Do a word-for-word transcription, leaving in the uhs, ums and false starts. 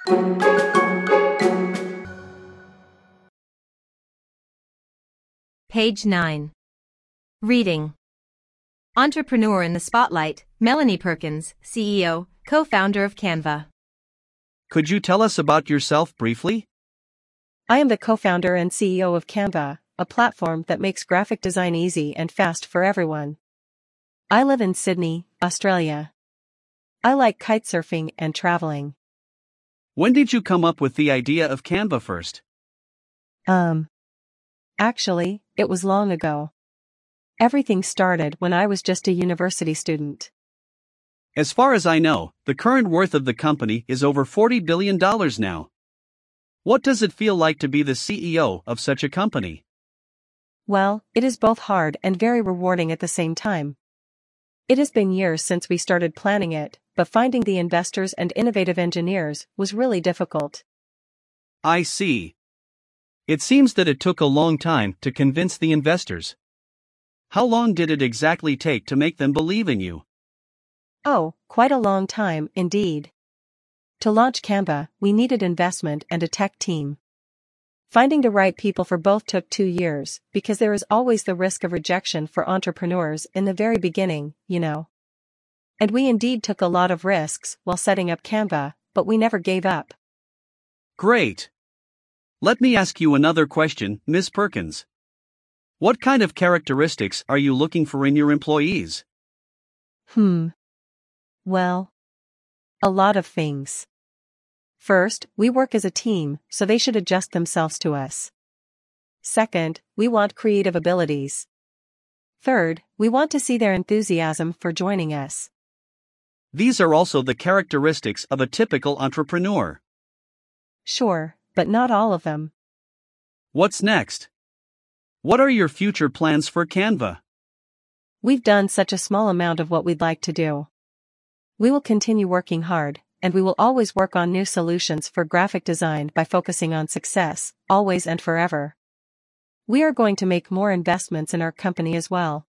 Page nine. Reading. Entrepreneur in the Spotlight, Melanie Perkins, C E O, co-founder of Canva. Could you tell us about yourself briefly? I am the co-founder and C E O of Canva, a platform that makes graphic design easy and fast for everyone. I live in Sydney, Australia. I like kitesurfing and traveling. When did you come up with the idea of Canva first? Um. Actually, it was long ago. Everything started when I was just a university student. As far as I know, the current worth of the company is over forty billion dollars now. What does it feel like to be the C E O of such a company? Well, it is both hard and very rewarding at the same time. It has been years since we started planning it, but finding the investors and innovative engineers was really difficult. I see. It seems that it took a long time to convince the investors. How long did it exactly take to make them believe in you? Oh, quite a long time, indeed. To launch Canva, we needed investment and a tech team. Finding the right people for both took two years, because there is always the risk of rejection for entrepreneurs in the very beginning, you know. And we indeed took a lot of risks while setting up Canva, but we never gave up. Great. Let me ask you another question, Miz Perkins. What kind of characteristics are you looking for in your employees? Hmm. Well, a lot of things. First, we work as a team, so they should adjust themselves to us. Second, we want creative abilities. Third, we want to see their enthusiasm for joining us. These are also the characteristics of a typical entrepreneur. Sure, but not all of them. What's next? What are your future plans for Canva? We've done such a small amount of what we'd like to do. We will continue working hard, and we will always work on new solutions for graphic design by focusing on success, always and forever. We are going to make more investments in our company as well.